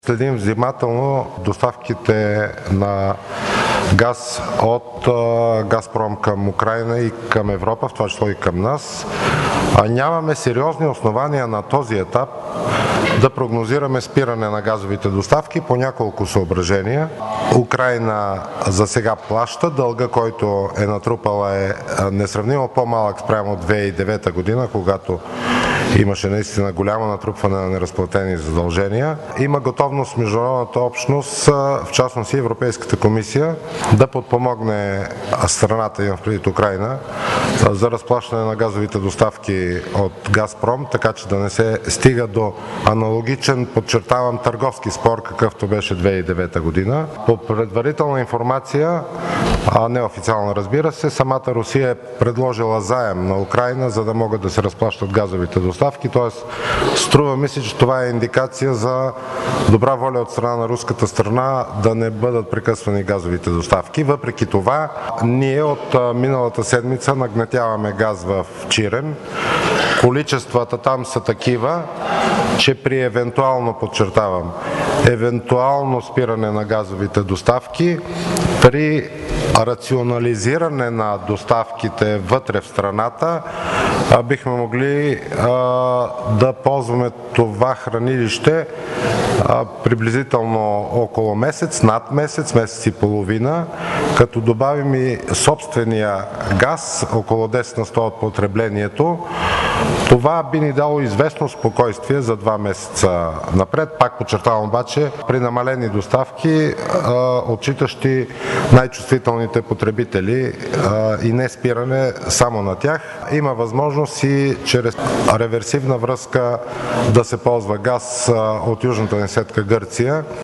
Следим внимателно доставките на газ от Газпром към Украйна и към Европа, в това число и към нас. Нямаме сериозни основания на този етап да прогнозираме спиране на газовите доставки по няколко съображения. Украйна за сега плаща, дълга, който е натрупала, е несравнимо по-малък спрямо 2009 година, когато имаше наистина голямо натрупване на неразплатени задължения. Има готовност международната общност, в частност и Европейската комисия, да подпомогне страната, имам предвид Украйна, за разплащане на газовите доставки от Газпром, така че да не се стига до аналогичен, подчертавам, търговски спор, какъвто беше 2009 година. По предварителна информация, неофициална разбира се, самата Русия е предложила заем на Украйна, за да могат да се разплащат газовите доставки. Тоест, струва ми се, че това е индикация за добра воля от страна на руската страна да не бъдат прекъсвани газовите доставки. Въпреки това, ние от миналата седмица нагнетяваме газ в Чирен. Количествата там са такива, че при евентуално, подчертавам, евентуално спиране на газовите доставки, при рационализиране на доставките вътре в страната, бихме могли да ползваме това хранилище приблизително около месец, над месец, месец и половина, като добавим и собствения газ, около 10 на 100 от потреблението. Това би ни дало известно спокойствие за 2 месеца напред. Пак подчертавам обаче, при намалени доставки, отчитащи най-чувствителните потребители и не спиране само на тях. Има възможност и чрез реверсивна връзка да се ползва газ от южната ни сетка Гърция.